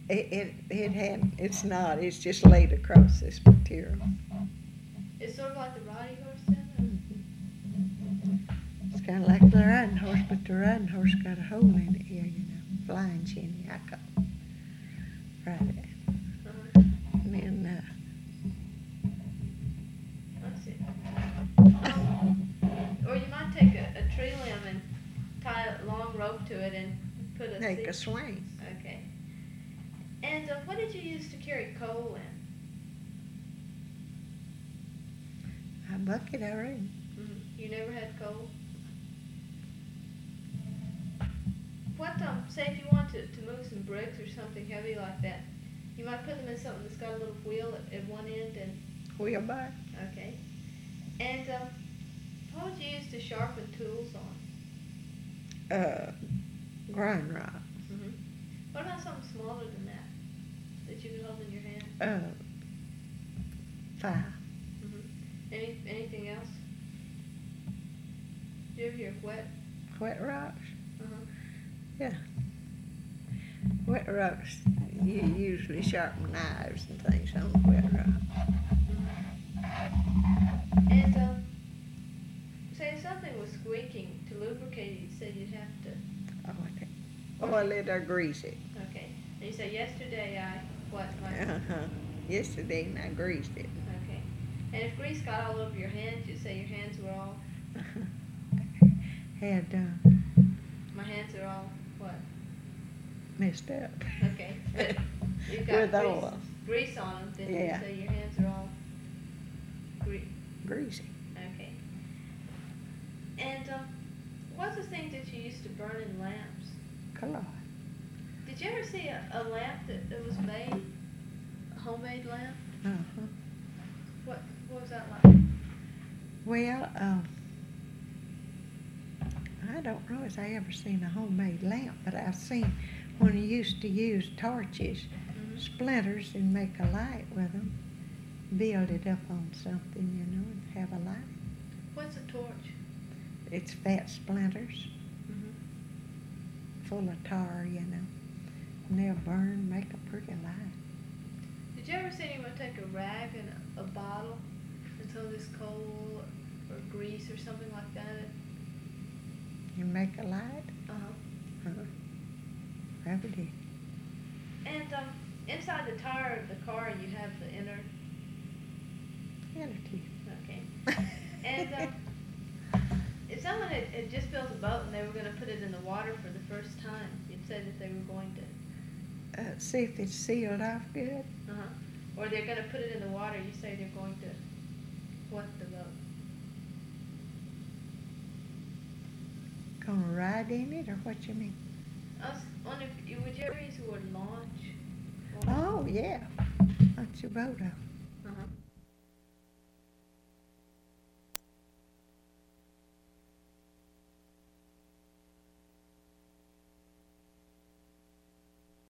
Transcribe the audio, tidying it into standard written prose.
It's not, it's just laid across this material. It's sort of like the riding horse then? It's kind of like the riding horse, but the riding horse got a hole in it here, flying shinny, I call it. Ride it. Uh-huh. And then, Let's see. Or you might take a tree limb and tie a long rope to it and put a make a seat. swing. Okay. And what did you use to carry coal in? A bucket already. You never had coal? What, say if you want to move some bricks or something heavy like that, you might put them in something that's got a little wheel at one end and, Wheelbarrow. okay. And, what would you use to sharpen tools on? Grind rod. What about something smaller than that you could hold in your hand? Fire. Anything else? Do you ever hear wet? Wet rocks. Uh-huh. Yeah. Wet rocks, you usually sharpen knives and things on the wet rock. And, say if something was squeaking, to lubricate it, you said you'd have to... Oil it or grease it. Okay. And you say, yesterday what? Yesterday I greased it. Okay. And if grease got all over your hands, you'd say your hands were all... Had, My hands are all, what? messed up. Okay. But you've got With oil. grease on them, then Yeah. you say your hands are all Greasy. Okay. And what's the thing that you used to burn in lamps? Collard. Did you ever see a lamp that was made? A homemade lamp? Uh-huh. What was that like? Well, I don't know if I ever seen a homemade lamp, but I've seen when you used to use torches, splinters, and make a light with them, build it up on something, and have a light. What's a torch? It's fat splinters full of tar, and they'll burn, make a pretty light. Did you ever see anyone take a rag and a bottle and throw this coal or grease or something like that? You make a light? Uh-huh. Probably did. And inside the tire of the car, you have the inner... Teeth. Okay. And if someone had just built a boat and they were going to put it in the water for the first time, you'd say that they were going to... See if it's sealed off good. Or they're going to put it in the water, you say they're going to what the boat? Gonna ride in it, or what you mean? I was wondering, would you ever use the word launch? Oh, yeah. Launch your boat off.